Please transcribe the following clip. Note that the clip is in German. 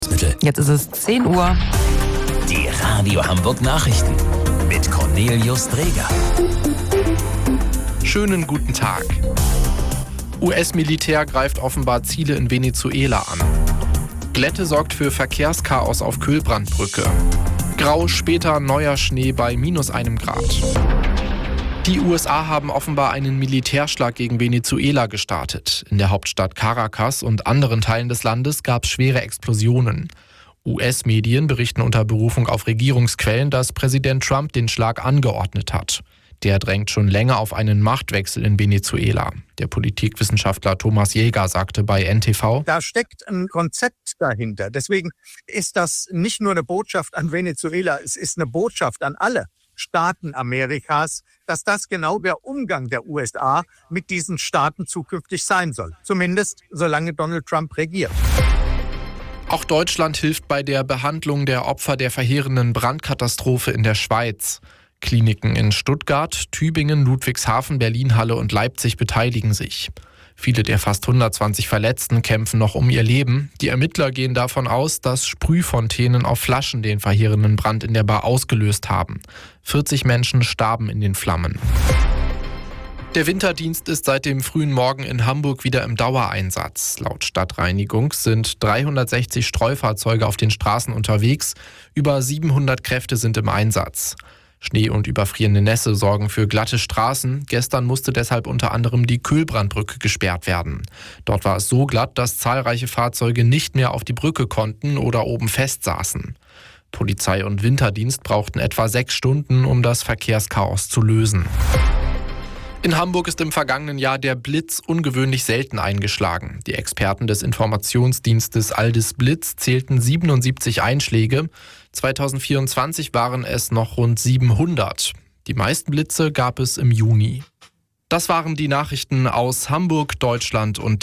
Jetzt ist es 10 Uhr. Die Radio Hamburg Nachrichten mit Cornelius Dreger. Schönen guten Tag. US-Militär greift offenbar Ziele in Venezuela an. Glätte sorgt für Verkehrschaos auf Kühlbrandbrücke. Grau, später neuer Schnee bei -1 Grad. Die USA haben offenbar einen Militärschlag gegen Venezuela gestartet. In der Hauptstadt Caracas und anderen Teilen des Landes gab es schwere Explosionen. US-Medien berichten unter Berufung auf Regierungsquellen, dass Präsident Trump den Schlag angeordnet hat. Der drängt schon länger auf einen Machtwechsel in Venezuela. Der Politikwissenschaftler Thomas Jäger sagte bei NTV: Da steckt ein Konzept dahinter. Deswegen ist das nicht nur eine Botschaft an Venezuela, es ist eine Botschaft an alle Staaten Amerikas, dass das genau der Umgang der USA mit diesen Staaten zukünftig sein soll. Zumindest solange Donald Trump regiert. Auch Deutschland hilft bei der Behandlung der Opfer der verheerenden Brandkatastrophe in der Schweiz. Kliniken in Stuttgart, Tübingen, Ludwigshafen, Berlin-Halle und Leipzig beteiligen sich. Viele der fast 120 Verletzten kämpfen noch um ihr Leben. Die Ermittler gehen davon aus, dass Sprühfontänen auf Flaschen den verheerenden Brand in der Bar ausgelöst haben. 40 Menschen starben in den Flammen. Der Winterdienst ist seit dem frühen Morgen in Hamburg wieder im Dauereinsatz. Laut Stadtreinigung sind 360 Streufahrzeuge auf den Straßen unterwegs. Über 700 Kräfte sind im Einsatz. Schnee und überfrierende Nässe sorgen für glatte Straßen. Gestern musste deshalb unter anderem die Kühlbrandbrücke gesperrt werden. Dort war es so glatt, dass zahlreiche Fahrzeuge nicht mehr auf die Brücke konnten oder oben festsaßen. Polizei und Winterdienst brauchten etwa 6 Stunden, um das Verkehrschaos zu lösen. In Hamburg ist im vergangenen Jahr der Blitz ungewöhnlich selten eingeschlagen. Die Experten des Informationsdienstes Aldis Blitz zählten 77 Einschläge. 2024 waren es noch rund 700. Die meisten Blitze gab es im Juni. Das waren die Nachrichten aus Hamburg, Deutschland und